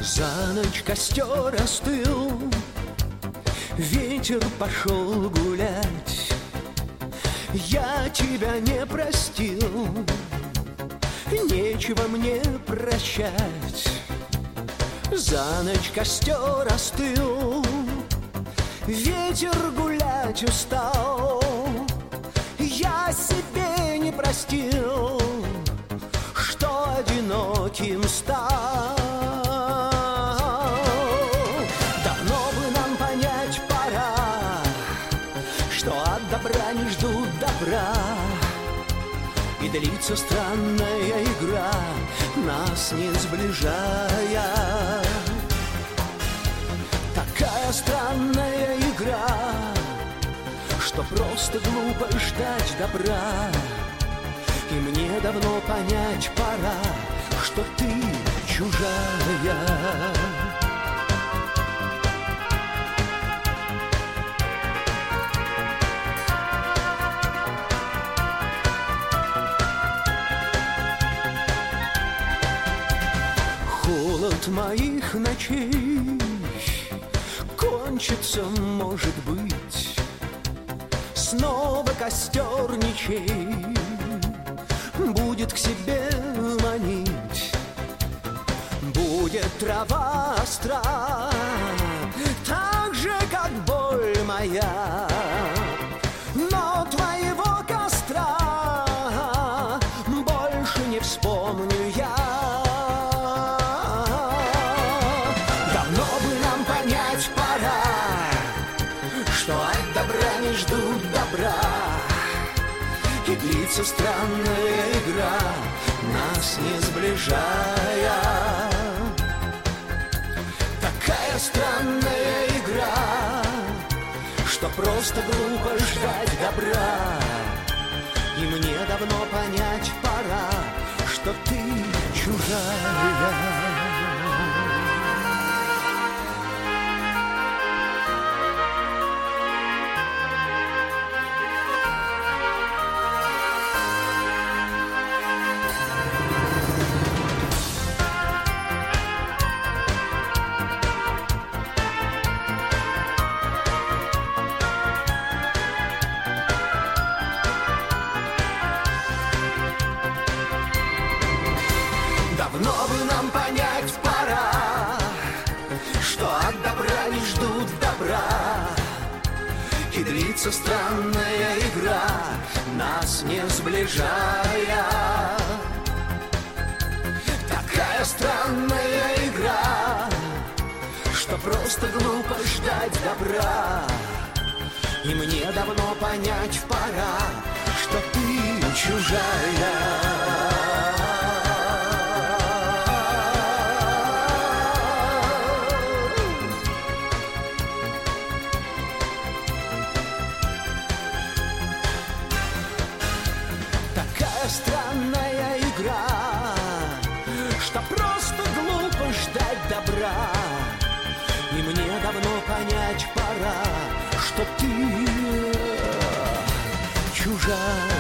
За ночь костер остыл, ветер пошел гулять. Я тебя не простил, нечего мне прощать. За ночь костер остыл, ветер гулять устал. Я себе не простил, что одиноким стал. Давно бы нам понять пора, что от добра не ждут добра. И длится странная игра, нас не сближая. Такая странная игра, что просто глупо ждать добра. И мне давно понять пора, что ты чужая. Холод моих ночей кончится, может быть. Снова костер ничей будет к себе манить. Будет трава остра, так же, как боль моя. Но твоего костра больше не вспомню я. Давно бы нам понять пора, что от добра не ждут добра. И длится странная игра, нас не сближая. Такая странная игра, что просто глупо ждать добра. И мне давно понять пора, что ты чужая. Давно бы нам понять пора, что от добра не ждут добра. И длится странная игра, нас не сближая. Такая странная игра, что просто глупо ждать добра. И мне давно понять пора, что ты чужая. Такая странная игра, что просто глупо ждать добра. И мне давно понять пора, что ты чужая.